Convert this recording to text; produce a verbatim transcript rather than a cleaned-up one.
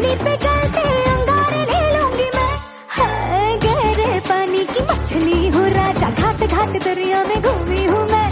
पानी पे चलते अंगारे ले लूंगी मैं। हाय गहरे पानी की मछली हूँ राजा, घाट घाट दरिया में घूमी हूँ मैं।